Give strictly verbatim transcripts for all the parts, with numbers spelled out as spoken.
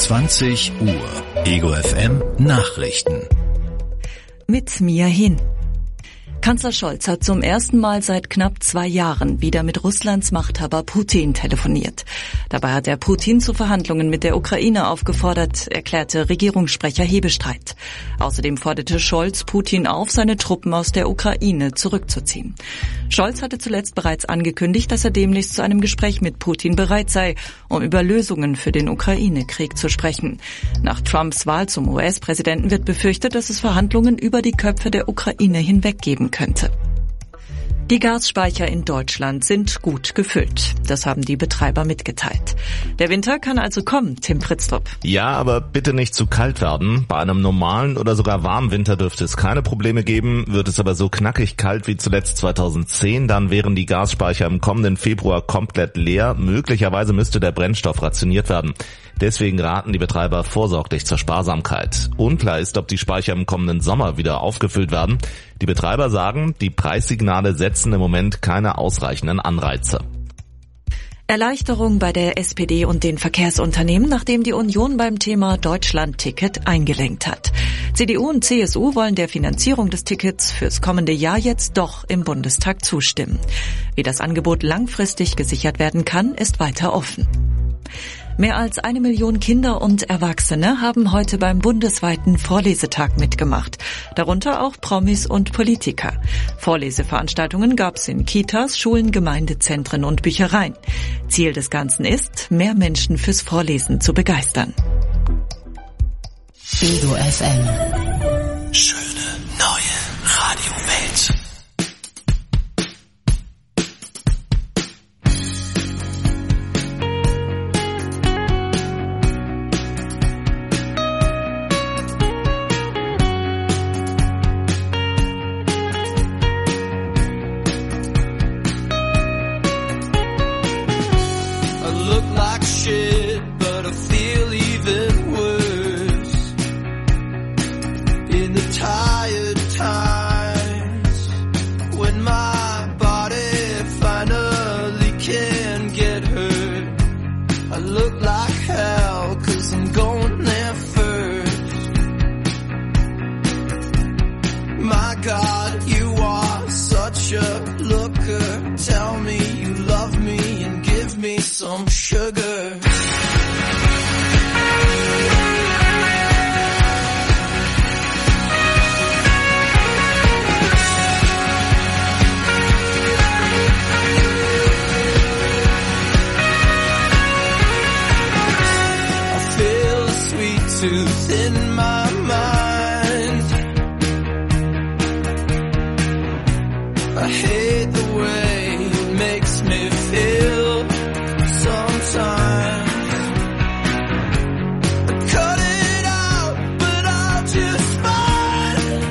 zwanzig Uhr. Ego F M Nachrichten. Mit Mia Hin. Kanzler Scholz hat zum ersten Mal seit knapp zwei Jahren wieder mit Russlands Machthaber Putin telefoniert. Dabei hat er Putin zu Verhandlungen mit der Ukraine aufgefordert, erklärte Regierungssprecher Hebestreit. Außerdem forderte Scholz Putin auf, seine Truppen aus der Ukraine zurückzuziehen. Scholz hatte zuletzt bereits angekündigt, dass er demnächst zu einem Gespräch mit Putin bereit sei, um über Lösungen für den Ukraine-Krieg zu sprechen. Nach Trumps Wahl zum U S-Präsidenten wird befürchtet, dass es Verhandlungen über die Köpfe der Ukraine hinweg geben könnte. Die Gasspeicher in Deutschland sind gut gefüllt. Das haben die Betreiber mitgeteilt. Der Winter kann also kommen, Tim Pritztrup. Ja, aber bitte nicht zu kalt werden. Bei einem normalen oder sogar warmen Winter dürfte es keine Probleme geben. Wird es aber so knackig kalt wie zuletzt zweitausendzehn, dann wären die Gasspeicher im kommenden Februar komplett leer. Möglicherweise müsste der Brennstoff rationiert werden. Deswegen raten die Betreiber vorsorglich zur Sparsamkeit. Unklar ist, ob die Speicher im kommenden Sommer wieder aufgefüllt werden. Die Betreiber sagen, die Preissignale setzen im Moment keine ausreichenden Anreize. Erleichterung bei der S P D und den Verkehrsunternehmen, nachdem die Union beim Thema Deutschland-Ticket eingelenkt hat. C D U und C S U wollen der Finanzierung des Tickets fürs kommende Jahr jetzt doch im Bundestag zustimmen. Wie das Angebot langfristig gesichert werden kann, ist weiter offen. Mehr als eine Million Kinder und Erwachsene haben heute beim bundesweiten Vorlesetag mitgemacht, darunter auch Promis und Politiker. Vorleseveranstaltungen gab es in Kitas, Schulen, Gemeindezentren und Büchereien. Ziel des Ganzen ist, mehr Menschen fürs Vorlesen zu begeistern. Ego F M. Schöne neue Radiowelt. Shit, but I feel even worse in the tired times when my body finally can get hurt. I look like hell 'cause I'm going there first. My God, you are such a looker. Tell me you love me and give me some sugar. Tooth in my mind. I hate the way it makes me feel sometimes. I cut it out, but I'll just find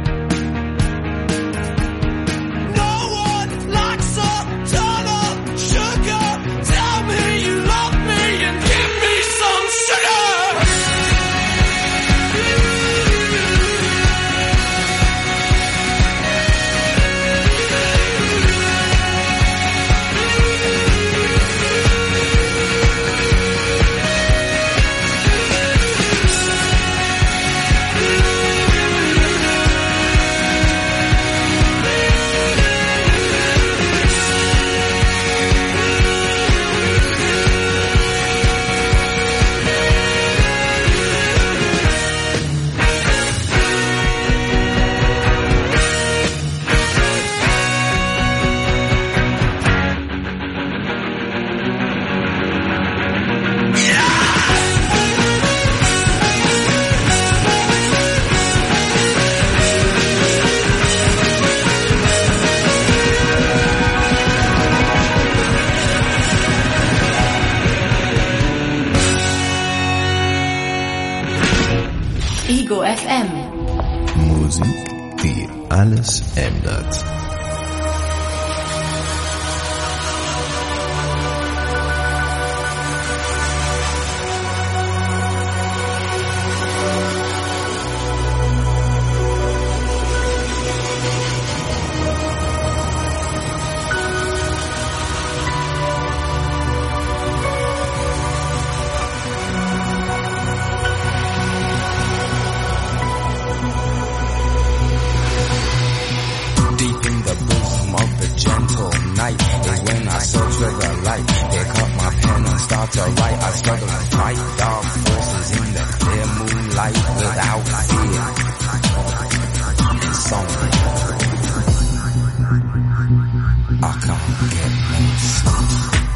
no one likes a ton of sugar. Tell me you love me and give me some sugar. Ego F M. Musik, die alles ändert. to the light. Pick up my pen and start to write. I struggle to fight dark forces in the clear moonlight without fear. Insomnia. I can't get no sleep.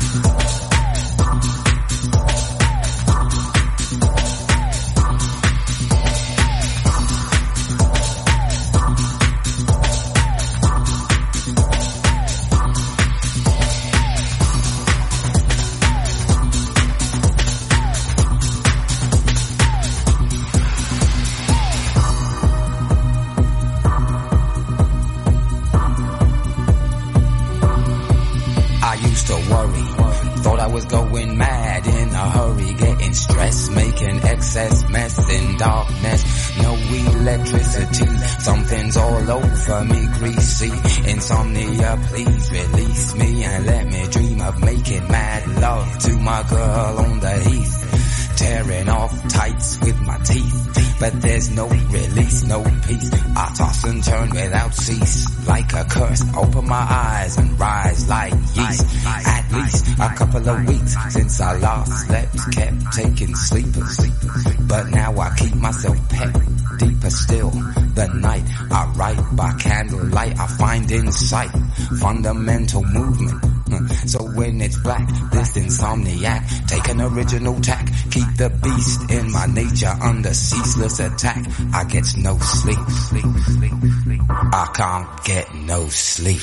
Going mad in a hurry, getting stressed, making excess mess in darkness. No electricity, something's all over me, greasy. Insomnia, please release me and let me dream of making mad love to my girl on the heath. Tearing off tights with my teeth, but there's no release, no peace. I toss and turn without cease, like a curse. Open my eyes and rise like yeast. At least a couple of weeks since I last slept, kept taking sleepers, but now I keep myself pet. Deeper still, the night I write by candlelight. I find insight, fundamental movement. So when it's black, this insomniac, take an original tack. Keep the beast in my nature under ceaseless attack. I get no sleep. I can't get no sleep.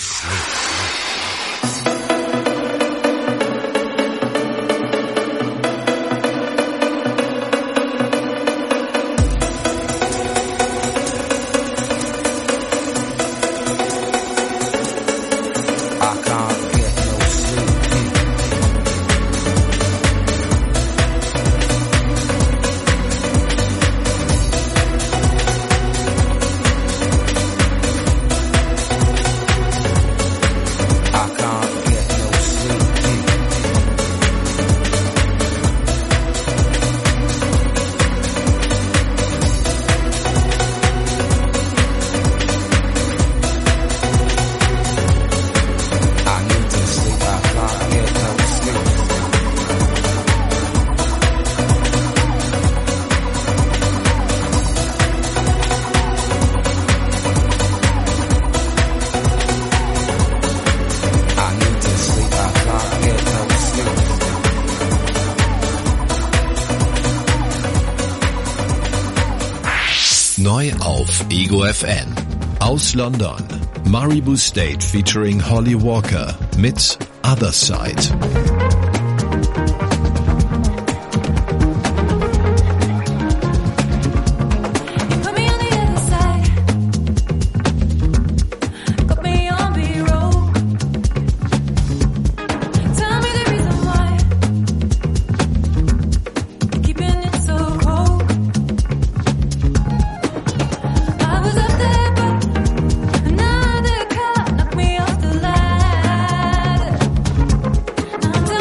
Neu auf Ego F M. Aus London, Maribou State featuring Holly Walker mit Other Side. Another cut knocked me off the ladder.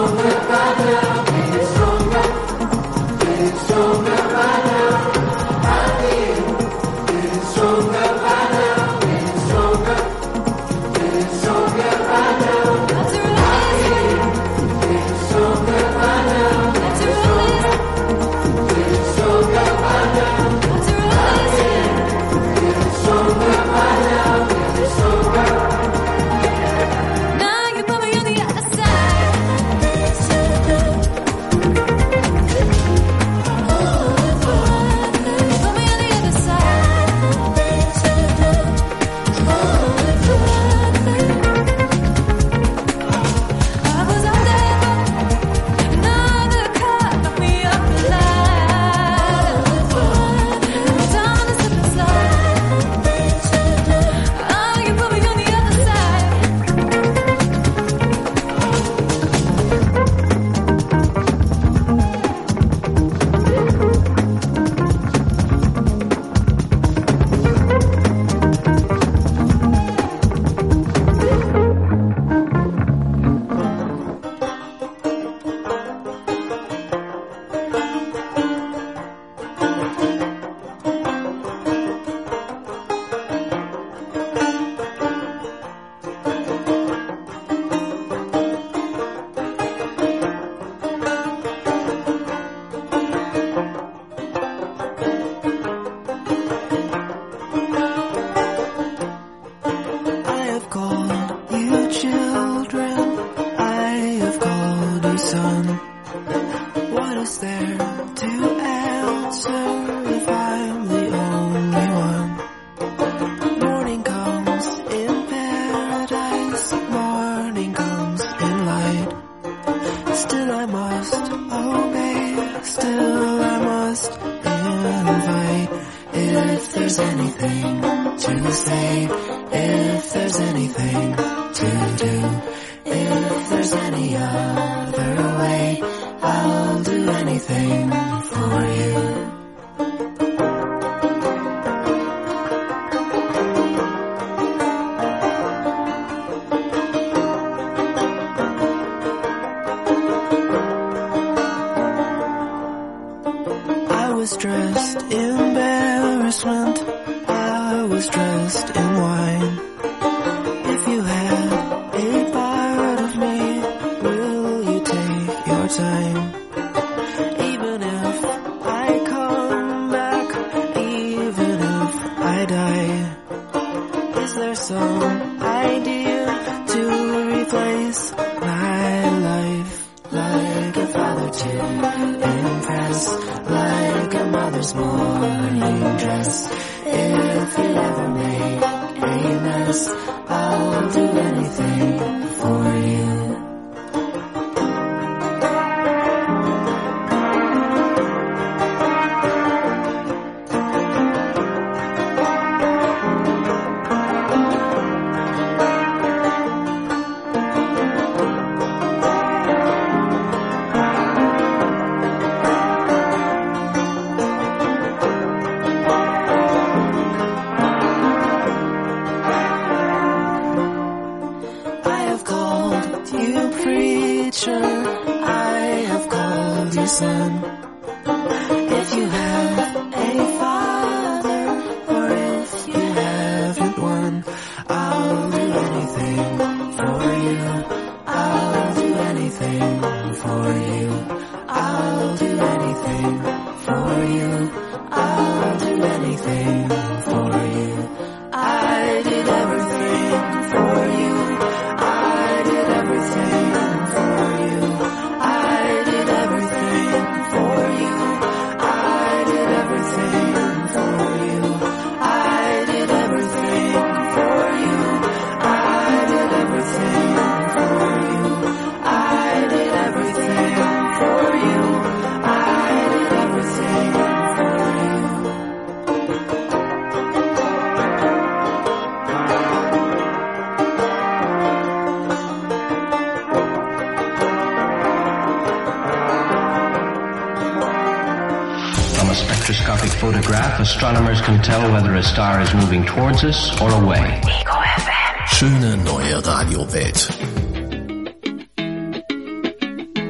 Astronomers can tell whether a star is moving towards us or away. Ego F M. Schöne neue Radiowelt.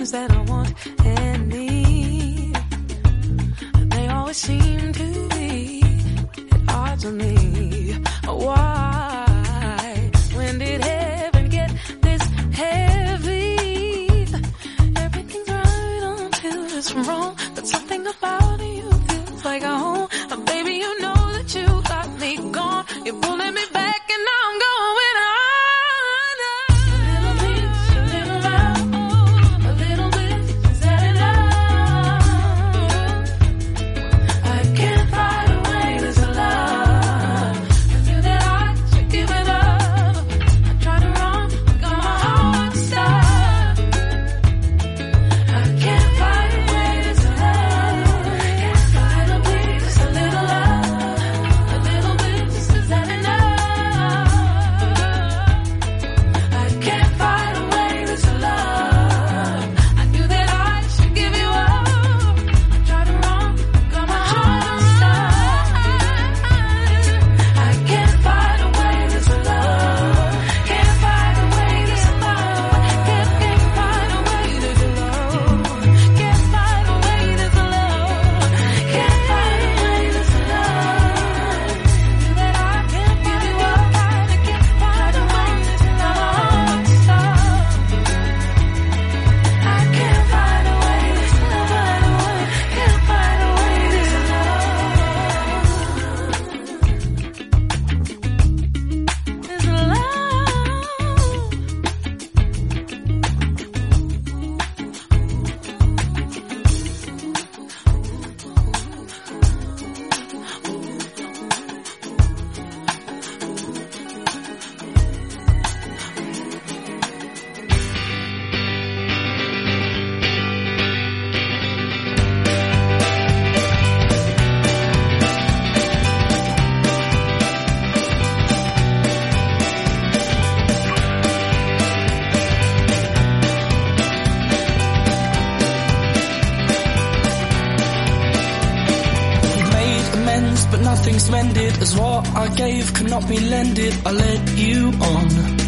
things that I want and need, they always seem to be at odds with me. Why? When did heaven get this heavy? Everything's right until it's wrong, but something about you feels like a home. But baby, you know that you got me gone. You're pulling me back and now I'm going on. Mended as what I gave cannot be lended. I led you on,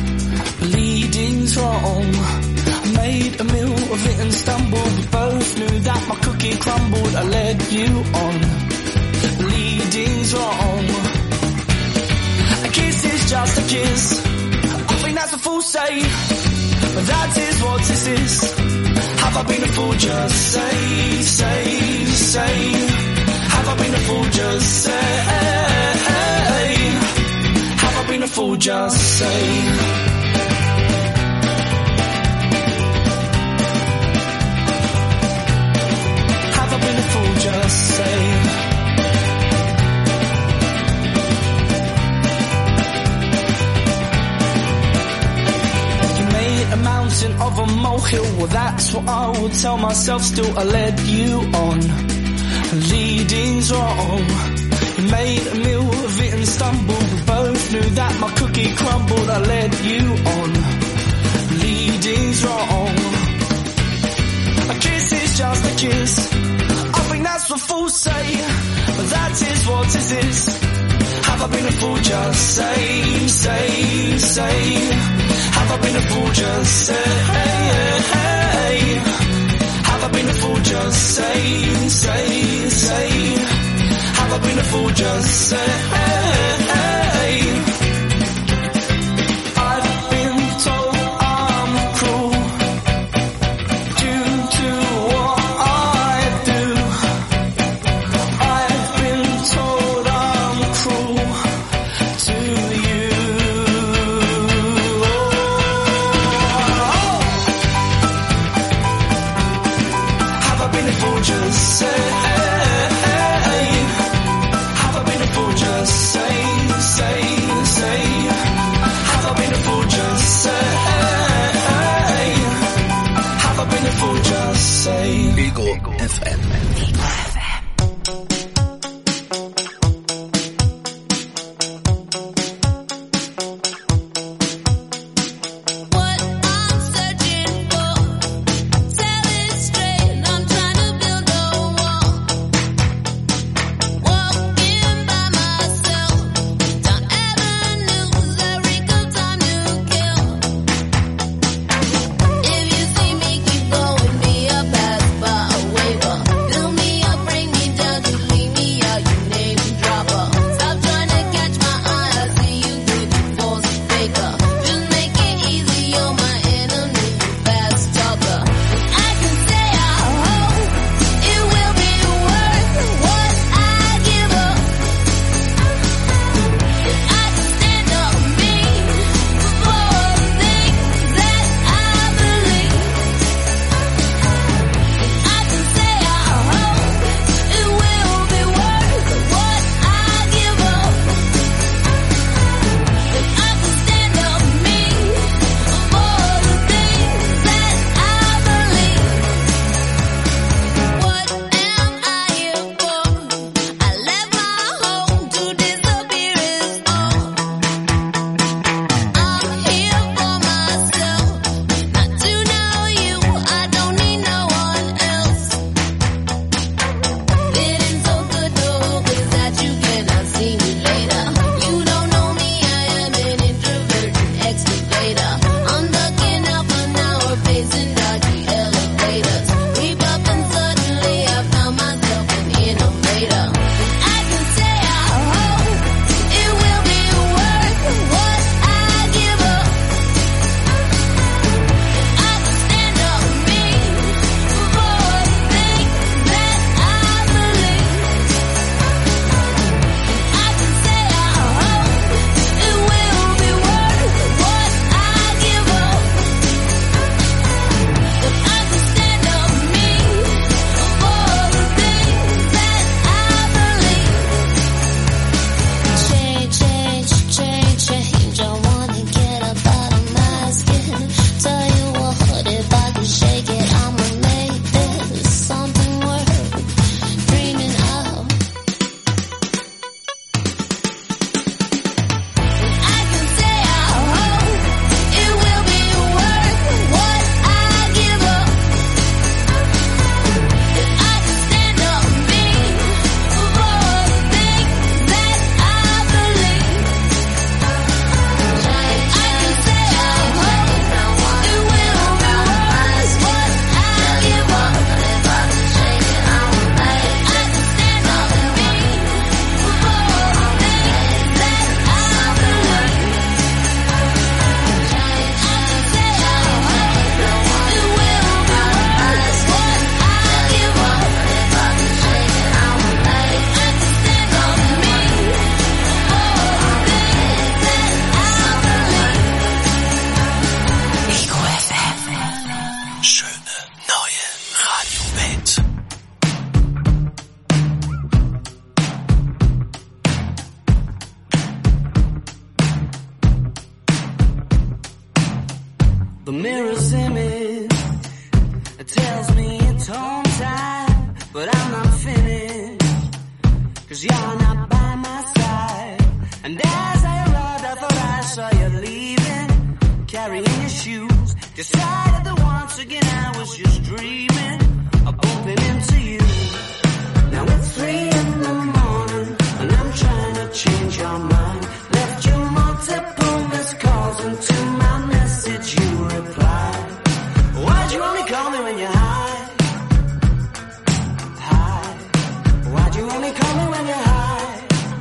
bleeding's wrong. I made a meal of it and stumbled. We both knew that my cookie crumbled. I led you on, bleeding's wrong. A kiss is just a kiss, I think that's a fool say, but that is what this is. Have I been a fool? Just say, say, say. Have I been a fool? Just say. Have I been a fool? Just say. Have I been a fool? Just say. You made a mountain of a molehill. Well, that's what I would tell myself still. I led you on, leading's wrong. You made a meal of it and stumbled. We both knew that my cookie crumbled. I led you on, leading's wrong. A kiss is just a kiss, I think that's what fools say, but that is what this is. Have I been a fool? Just say, say, say. Have I been a fool? Just say. Have I been a fool? Just say, say, say. Have I been a fool? Just say. I've been told I'm cruel due to what I do. I've been told I'm cruel to you. Have I been a fool? Just say. Have I been a fool? Just say, say, say. Have I been a fool? Just say. Have I been a fool? Just say. Ego F M. If you see me, keep going me. Schöne neue Radiowelt. The mirror's image, it tells me it's home time, but I'm not finished, cause you're not by my side. And as I arrived, I thought I saw you leaving, carrying your shoes, decided that once again I was just dreaming of bumping into you. Now it's three in the morning, and I'm trying to change your mind. Left you multiple missed calls, and to my message you replied. Why'd you only call me when you're high? High. Why'd you only call me when you're high?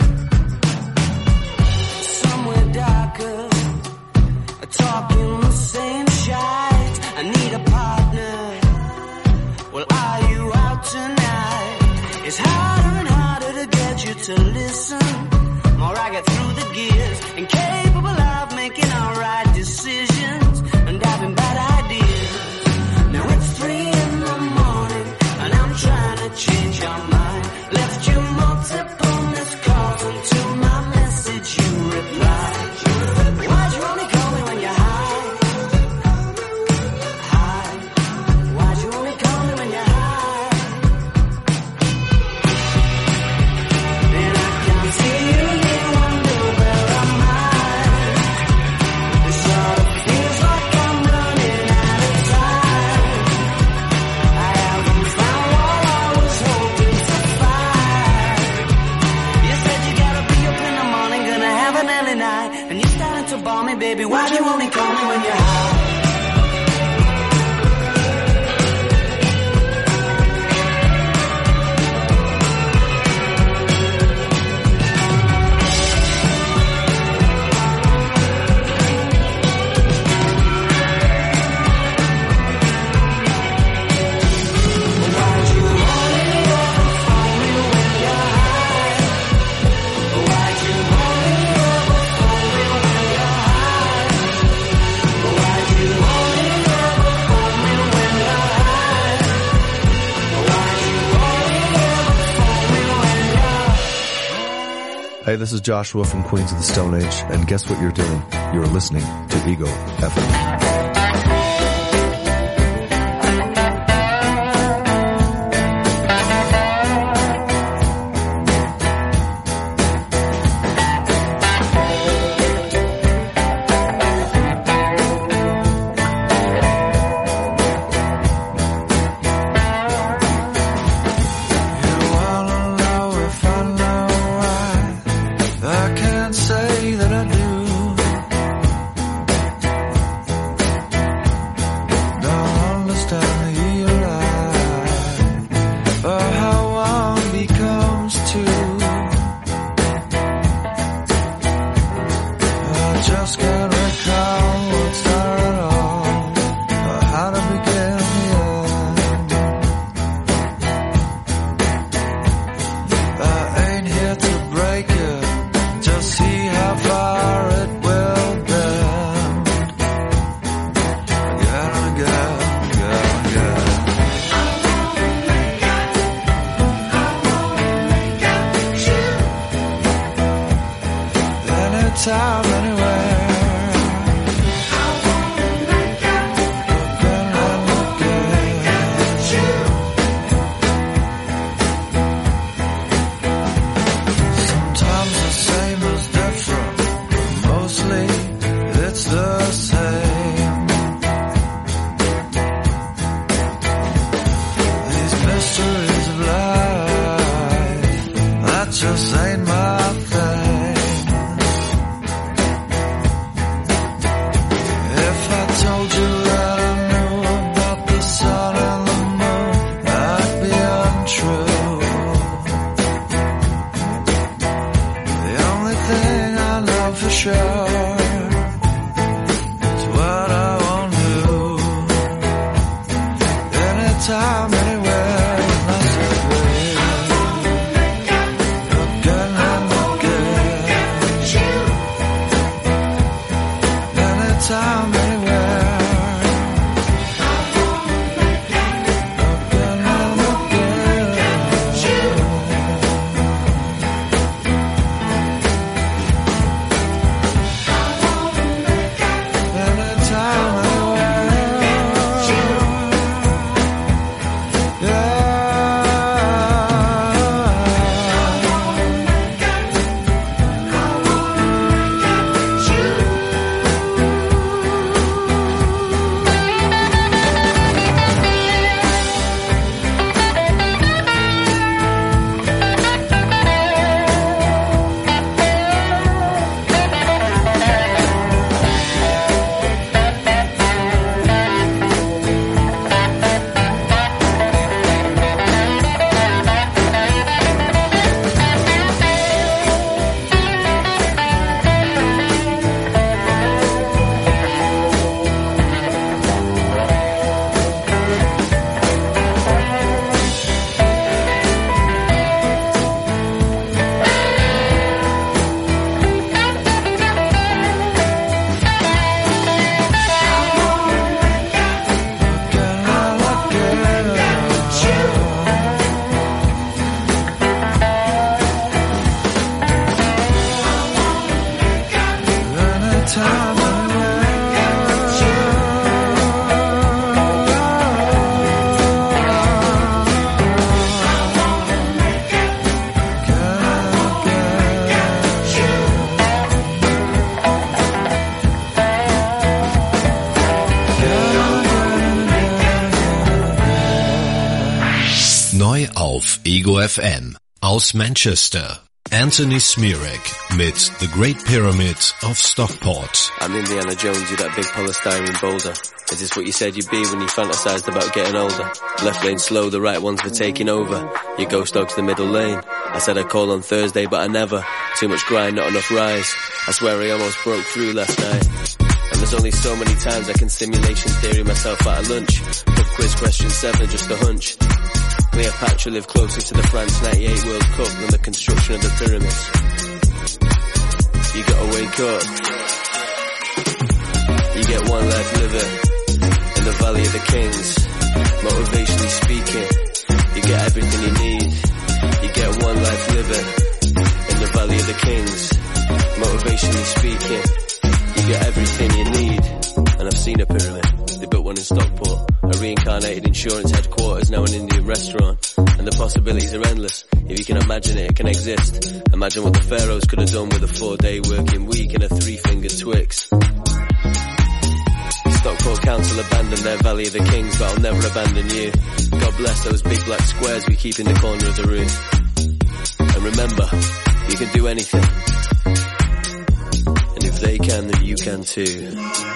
Somewhere darker, talking the same shite. I need a partner. Well, are you out tonight? It's harder and harder to get you to listen. More I get through the gears, incapable of making alright decisions and having bad ideas. Now it's three in the morning and I'm trying to change your mind. Left you multiple missed calls, and to my message you replied. Why'd you only call me when you're high? High. Why'd you only call me when you're high? Then I can see you, you wonder where am I? It sort of feels like I'm running out of time. I haven't found what I was hoping to find. You said you gotta be up in the morning, gonna have an early night, and you're starting to bore me, baby. Why'd you only call me when you're high? Hey, this is Joshua from Queens of the Stone Age, and guess what you're doing? You're listening to Ego F M. Time anywhere. Sometimes the same is different, but mostly it's the same. These mysteries of life, that just ain't my thing. Told you that I knew about the sun and the moon, that'd be untrue. The only thing I know for sure is what I won't do. Anytime, anywhere, that's a way. Neu auf Ego F M aus Manchester. Anthony Smirek mit The Great Pyramid of Stockport. I'm Indiana Jones, you're that big polystyrene boulder. Is this what you said you'd be when you fantasized about getting older? Left lane slow, the right ones for taking over. Your ghost dog's the middle lane. I said I'd call on Thursday, but I never. Too much grind, not enough rise. I swear I almost broke through last night. And there's only so many times I can simulation theory myself at a lunch. Pub quiz question seven, just a hunch. Cleopatra lived closer to the France ninety-eight World Cup than the construction of the pyramids. You gotta wake up. You get one life living in the Valley of the Kings. Motivationally speaking, you get everything you need. You get one life living in the Valley of the Kings. Motivationally speaking, you get everything you need. And I've seen a pyramid. They built one in Stockport. A reincarnated insurance headquarters, now an Indian restaurant. And the possibilities are endless. If you can imagine it, it can exist. Imagine what the pharaohs could have done with a four-day working week and a three-fingered Twix. Stockport Council abandoned their Valley of the Kings, but I'll never abandon you. God bless those big black squares we keep in the corner of the room. And remember, you can do anything. And if they can, then you can too.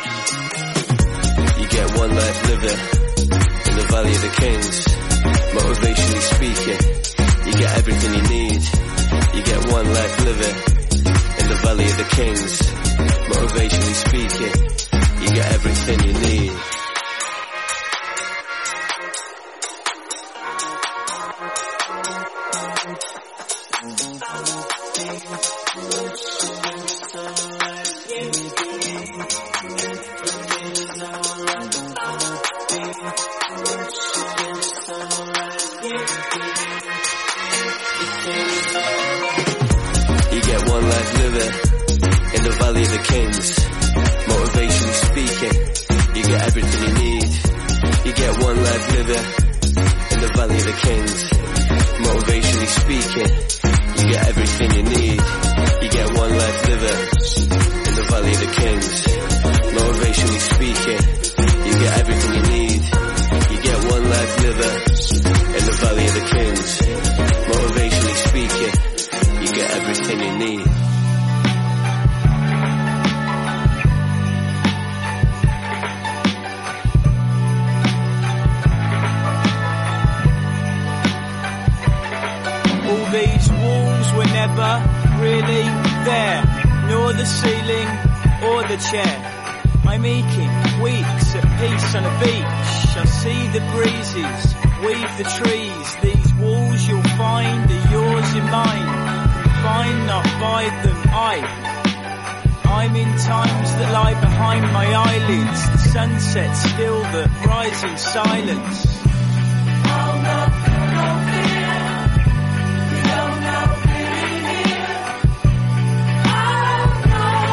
You get one life living in the Valley of the Kings. Motivationally speaking, you get everything you need. You get one life living in the Valley of the Kings. Motivationally speaking, you get everything you need. You get one life living in the Valley of the Kings. Motivationally speaking, you get everything you need. You get one life living in the Valley of the Kings. Motivationally speaking, you get everything you need. You get one life living in the Valley of the Kings. Motivationally speaking, you get everything you need. You get one life living in the Valley of the Kings. Motivationally speaking, you get everything you need. All these walls were never really there, nor the ceiling or the chair. I'm aching, weeks at peace on a beach. I see the breezes, weave the trees. These walls you'll find are yours and mine. Confined not by them, I. I'm in times that lie behind my eyelids. The sunset still that rise in silence. I'll not feel no fear. You don't know feeling here. I'm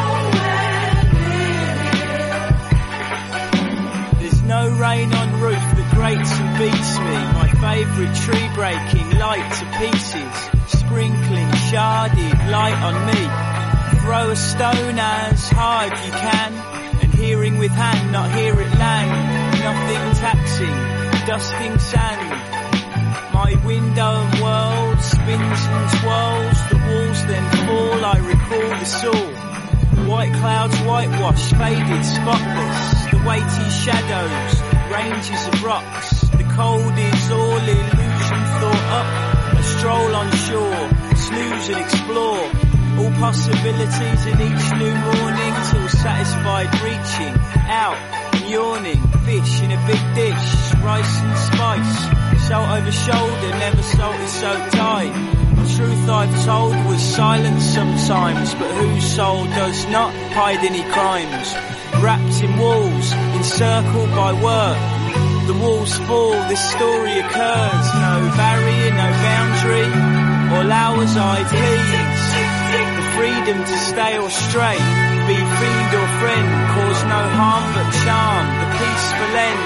nowhere near here. There's no rain on roof that grates and beats me. My favourite tree breaking light to pieces. Sprinkling sharded light on me. Throw a stone as hard you can, and hearing with hand, not hear it land. Nothing taxing, dusting sand. My window and world spins and twirls. The walls then fall, I recall the soul. White clouds whitewashed, faded, spotless. The weighty shadows, ranges of rocks. The cold is all illusion thought up. A stroll on shore, snooze and explore. All possibilities in each new morning, till satisfied reaching out and yawning. Fish in a big dish, rice and spice. Salt over shoulder, never salted so tight. The truth I've told was silence sometimes, but whose soul does not hide any crimes. Wrapped in walls, encircled by work. The walls fall, this story occurs. No barrier, no boundary, all hours I please. The freedom to stay or stray, be fiend or friend, cause no harm but charm, the peaceful end.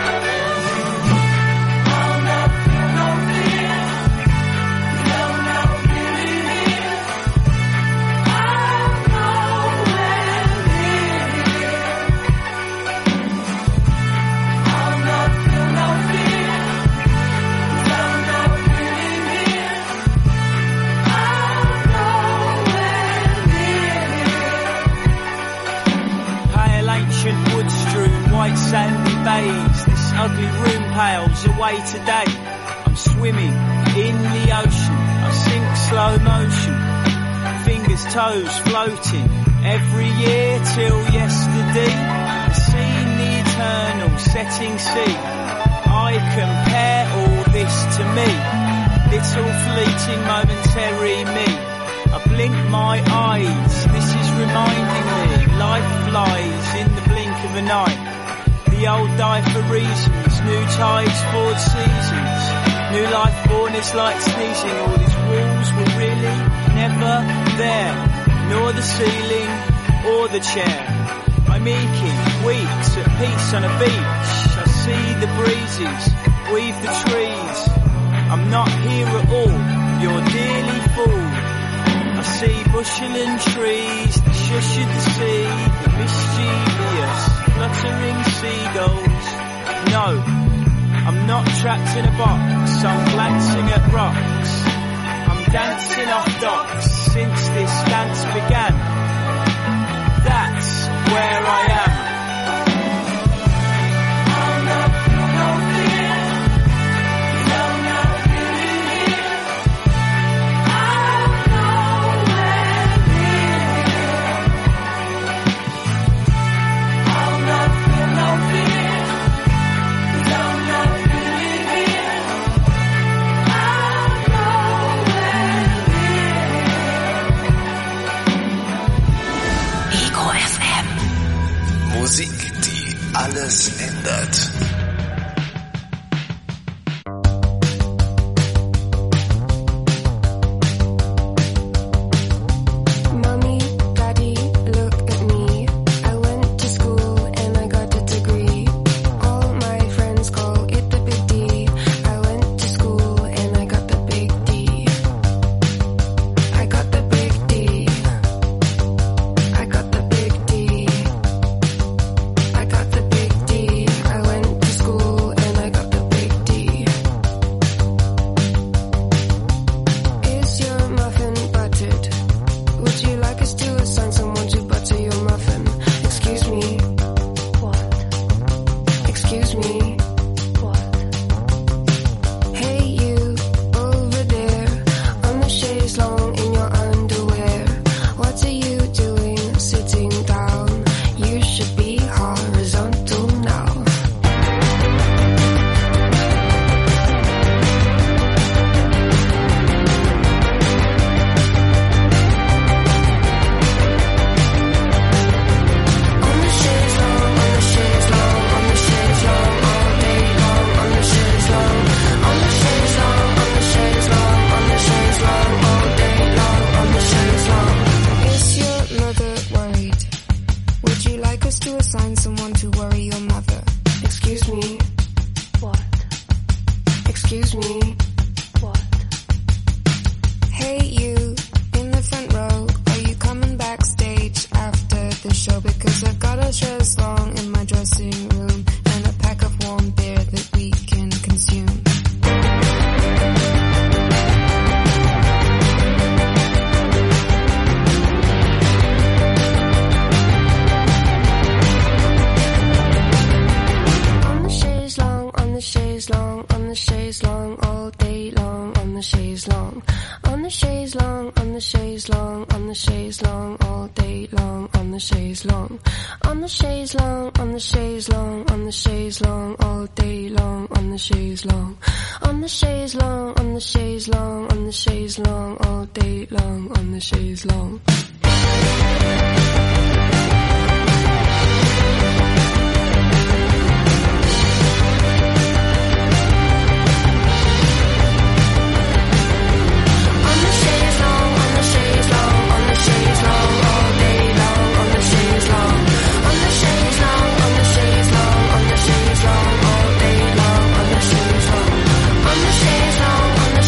I'll not feel no fear, no, no feeling here. I'm nowhere near here. I'll not feel no fear, no, no feeling here. pails away today. I'm swimming in the ocean, I sink slow motion, fingers, toes floating, every year till yesterday. I've seen the eternal setting sea, I compare all this to me, little fleeting momentary me. I blink my eyes, this is reminding me, life flies in the blink of an eye. The old die for reasons, new tides, forward seasons, new life born is like sneezing. All these walls were really never there, nor the ceiling or the chair. I'm eking weeks at peace on a beach, I see the breezes, weave the trees. I'm not here at all, you're dearly fooled. I see bushel and trees, the shush of the sea, the mischievous fluttering seagulls. No, I'm not trapped in a box, I'm glancing at rocks. I'm dancing off docks since this dance began. That's where I am. Musik, die alles ändert.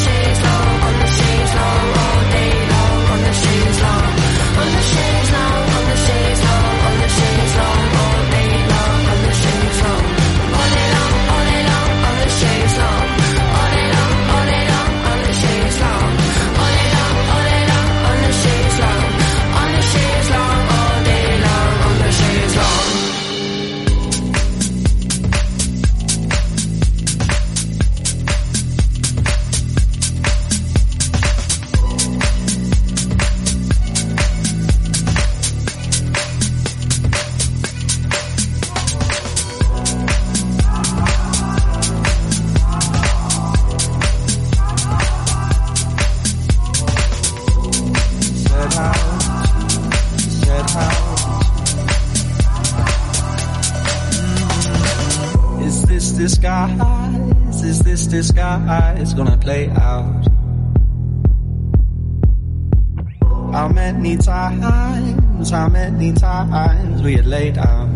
On the chaise long, is this disguise gonna play out? How many times, how many times we had laid out?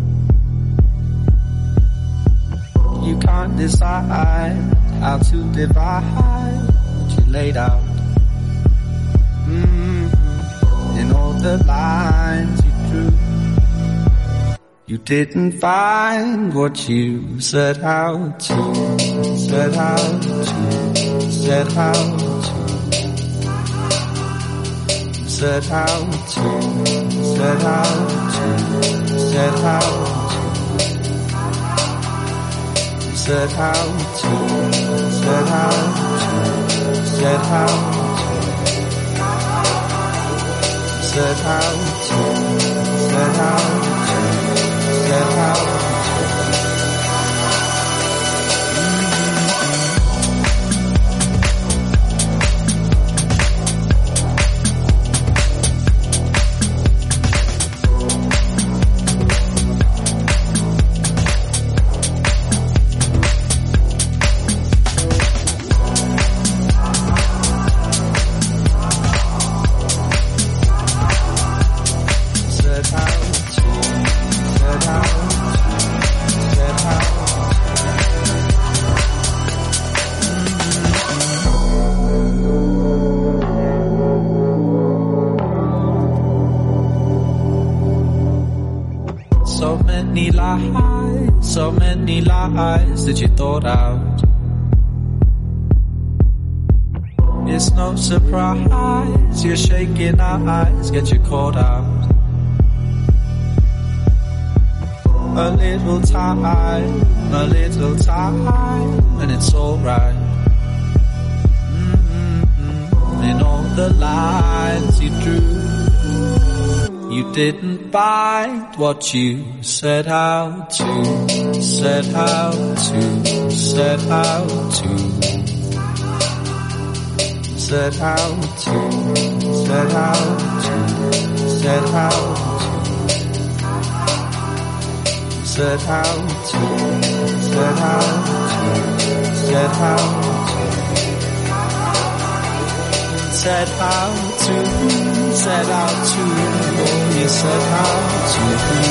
You can't decide how to divide what you laid out. Mm-hmm. In all the lines you drew, you didn't find what you set out to, set out to, set out to. Set out to, set out to, set out to, set out to, set out to, set out to, set out to, set out to, set out to. So many lies that you thought out. It's no surprise your shaking eyes get you caught out. A little time, a little time, and it's alright. Mm-hmm. In all the lines you drew, you didn't bite what you set out to, set out to, set out to, set out to, set out to, set out to, set out to, set out to, set out to, set out to, set out to, oh, you set out to be.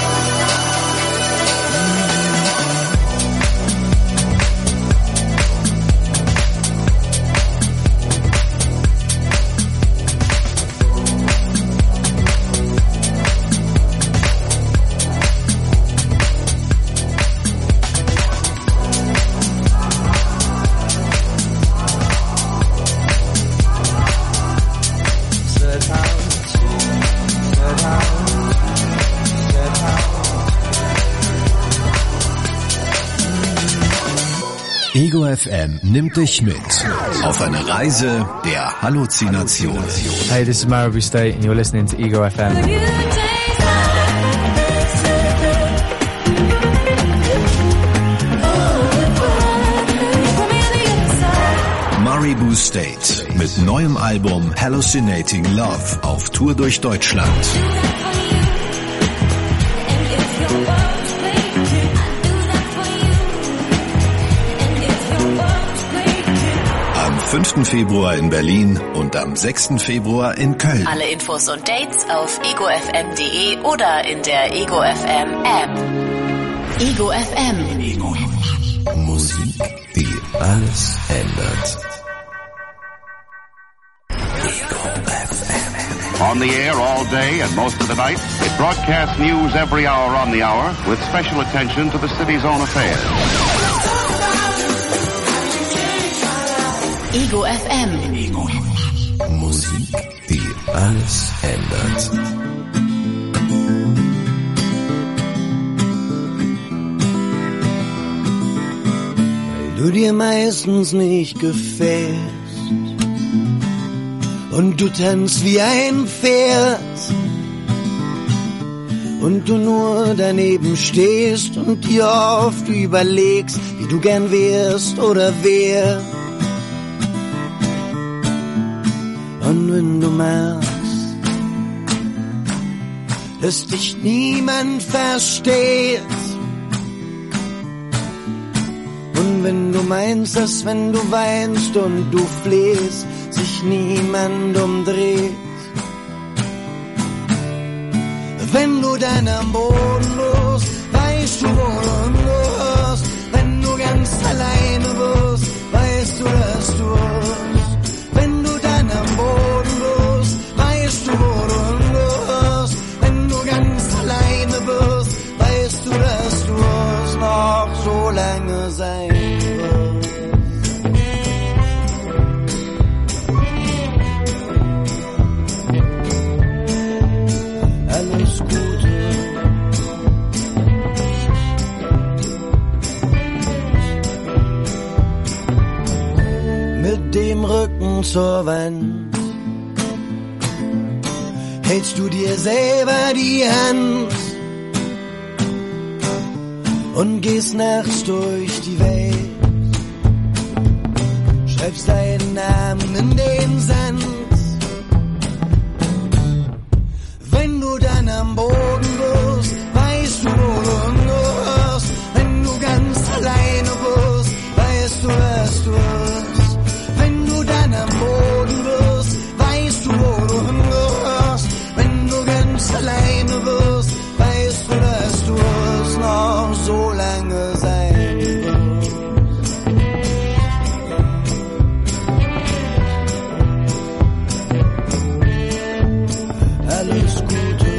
Ego F M nimmt dich mit auf eine Reise der Halluzination. Hey, this is Maribou State and you're listening to Ego F M. Maribou State mit neuem Album Hallucinating Love auf Tour durch Deutschland. Am fünften Februar in Berlin und am sechsten Februar in Köln. Alle Infos und Dates auf ego f m punkt d e oder in der Ego F M App. Ego F M. Ego F M. Musik, die alles ändert. On the air all day and most of the night, it broadcasts news every hour on the hour with special attention to the city's own affairs. Ego F M. Ego F M. Musik, die alles ändert. Weil du dir meistens nicht gefällst und du tanzt wie ein Pferd und du nur daneben stehst und dir oft überlegst, wie du gern wärst oder wer. Und wenn du merkst, dass dich niemand versteht und Denn wenn du meinst, dass wenn du weinst und du flehst, sich niemand umdreht. Wenn du dann am Boden bist, weißt du, wo du hingehörst. Wenn du ganz alleine bist, weißt du, dass du wirst. Wenn du dann am Boden bist, weißt du, wo du hingehörst. Wenn du ganz alleine bist, weißt du, dass du wirst noch so lange sein wirst. Alles Gute. Mit dem Rücken zur Wand hältst du dir selber die Hand und gehst nachts durch die Welt, schreibst deinen Namen in den Sand. Wenn du dann am Boden bist, weißt du, wo du hingehörst. Wenn du ganz alleine bist, weißt du, was du wirst. Wenn du dann am Boden bist, weißt du, wo du hingehörst. Wenn du ganz alleine bist, weißt du, dass du es noch so lange sein wirst. Alles Gute.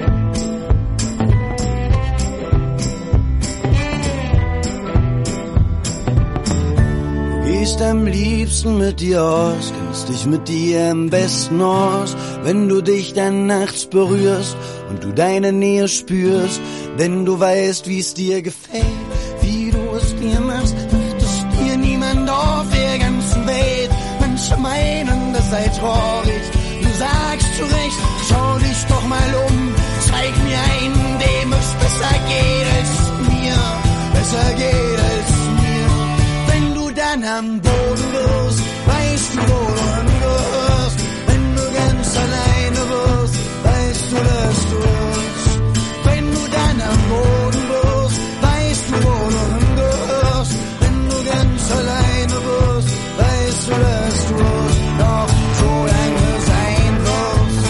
Du gehst am liebsten mit dir aus, kennst dich mit dir am besten aus, wenn du dich dann nachts berührst und du deine Nähe spürst, denn du weißt, wie es dir gefällt, wie du es dir machst, macht es dir niemand auf der ganzen Welt. Manche meinen, das sei traurig, du sagst zu Recht, schau dich doch mal um, zeig mir einen, dem es besser geht als mir, besser geht als mir. Wenn du dann am Boden bist, weißt du, wo du hingehörst. Wenn du ganz alleine bist, weißt du, dass du wirst. Wenn du dann am Boden bist, weißt du, wo du hingehörst. Wenn du ganz alleine bist, weißt du, dass du wirst noch so lange sein wirst.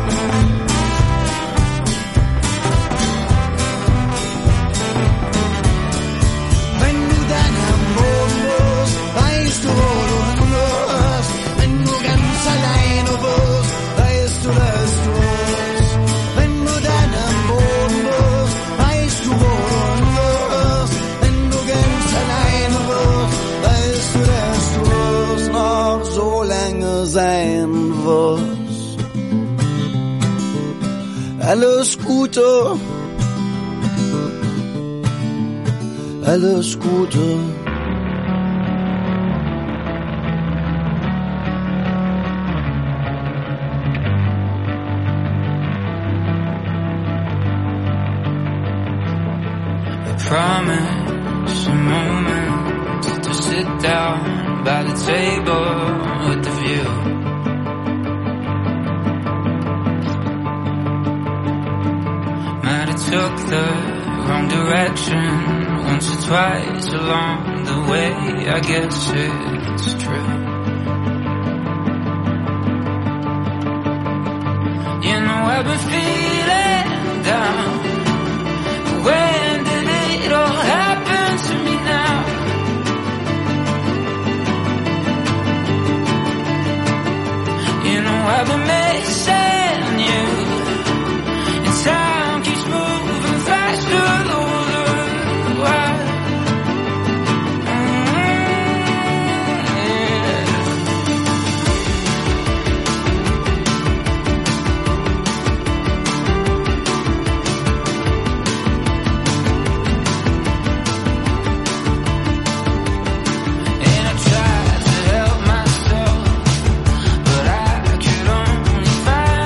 Wenn du dann am Boden bist, weißt du, wo du hingehörst. Wenn du ganz alleine bist, weißt du, dass du wirst. Wenn du dann am Boden bist, weißt du, wo du hingehörst. Wenn du ganz alleine bist, weißt du, dass du wirst noch so lange sein wirst. Alles Gute. Alles Gute. Promise a moment to sit down by the table with the view. Might have took the wrong direction once or twice along the way. I guess it's true. You know I've been feeling down. When did it all happen to me now? You know I've been missing you, and time keeps moving faster the older I. And I tried to help myself, but I could only find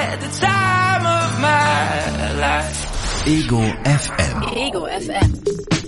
had the time of my life. Ego F M. Ego F M.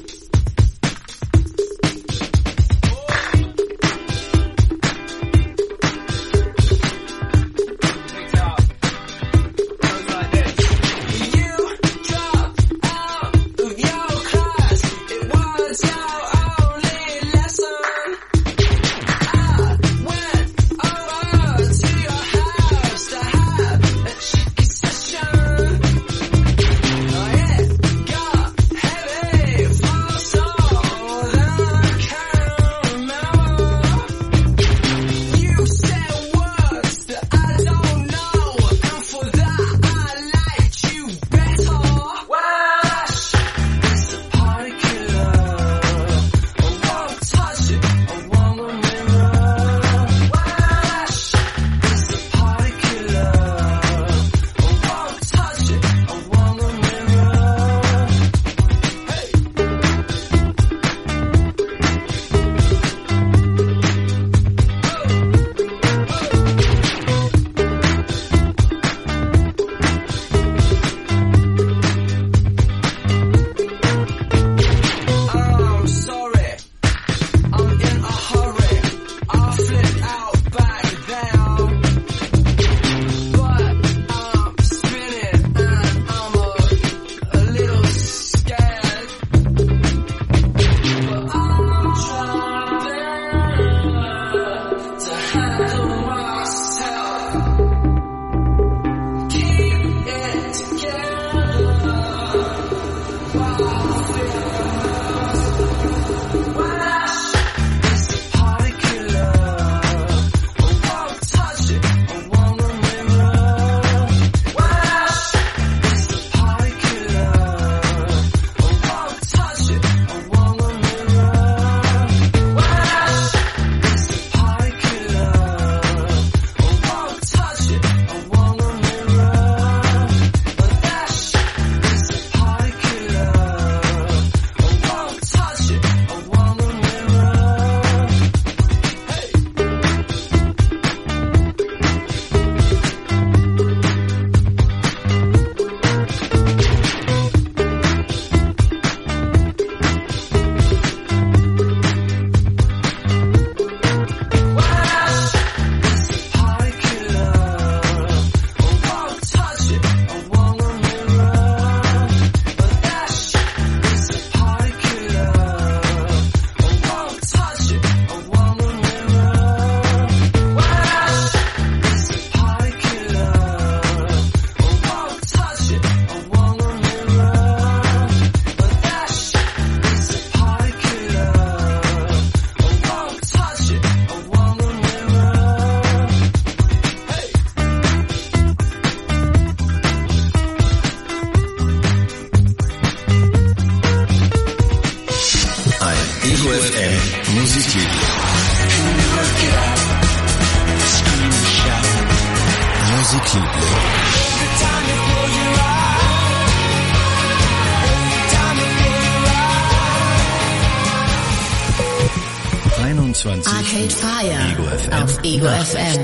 Arcade Fire Ego F M. Auf Ego F M.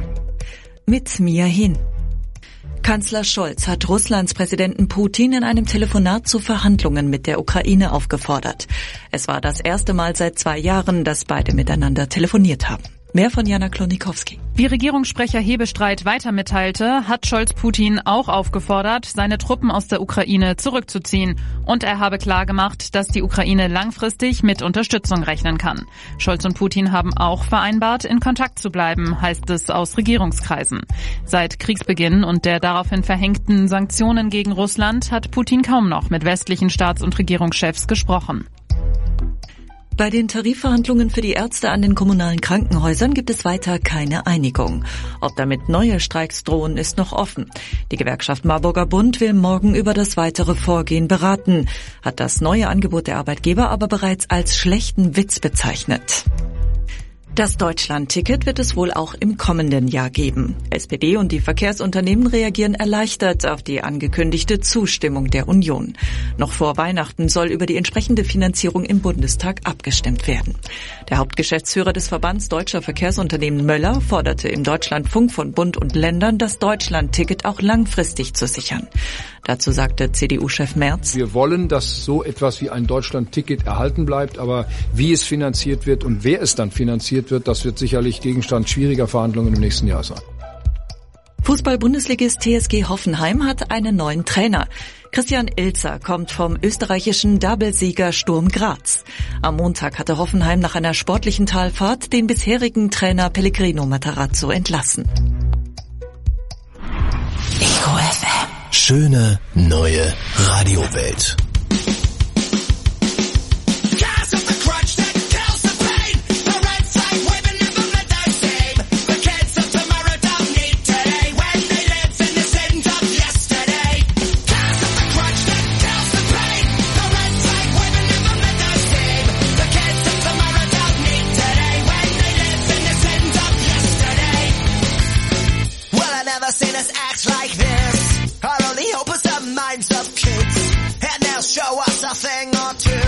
Mit Mia Hin. Kanzler Scholz hat Russlands Präsidenten Putin in einem Telefonat zu Verhandlungen mit der Ukraine aufgefordert. Es war das erste Mal seit zwei Jahren, dass beide miteinander telefoniert haben. Mehr von Jana Klonikowski. Wie Regierungssprecher Hebestreit weiter mitteilte, hat Scholz Putin auch aufgefordert, seine Truppen aus der Ukraine zurückzuziehen. Und er habe klargemacht, dass die Ukraine langfristig mit Unterstützung rechnen kann. Scholz und Putin haben auch vereinbart, in Kontakt zu bleiben, heißt es aus Regierungskreisen. Seit Kriegsbeginn und der daraufhin verhängten Sanktionen gegen Russland hat Putin kaum noch mit westlichen Staats- und Regierungschefs gesprochen. Bei den Tarifverhandlungen für die Ärzte an den kommunalen Krankenhäusern gibt es weiter keine Einigung. Ob damit neue Streiks drohen, ist noch offen. Die Gewerkschaft Marburger Bund will morgen über das weitere Vorgehen beraten, hat das neue Angebot der Arbeitgeber aber bereits als schlechten Witz bezeichnet. Das Deutschland-Ticket wird es wohl auch im kommenden Jahr geben. S P D und die Verkehrsunternehmen reagieren erleichtert auf die angekündigte Zustimmung der Union. Noch vor Weihnachten soll über die entsprechende Finanzierung im Bundestag abgestimmt werden. Der Hauptgeschäftsführer des Verbands Deutscher Verkehrsunternehmen Möller forderte im Deutschlandfunk von Bund und Ländern, das Deutschland-Ticket auch langfristig zu sichern. Dazu sagte C D U-Chef Merz: Wir wollen, dass so etwas wie ein Deutschland-Ticket erhalten bleibt, aber wie es finanziert wird und wer es dann finanziert wird, das wird sicherlich Gegenstand schwieriger Verhandlungen im nächsten Jahr sein. Fußball-Bundesligist T S G Hoffenheim hat einen neuen Trainer. Christian Ilzer kommt vom österreichischen Doublesieger Sturm Graz. Am Montag hatte Hoffenheim nach einer sportlichen Talfahrt den bisherigen Trainer Pellegrino Matarazzo entlassen. Ego F M. Schöne neue Radiowelt. Show us a thing or two.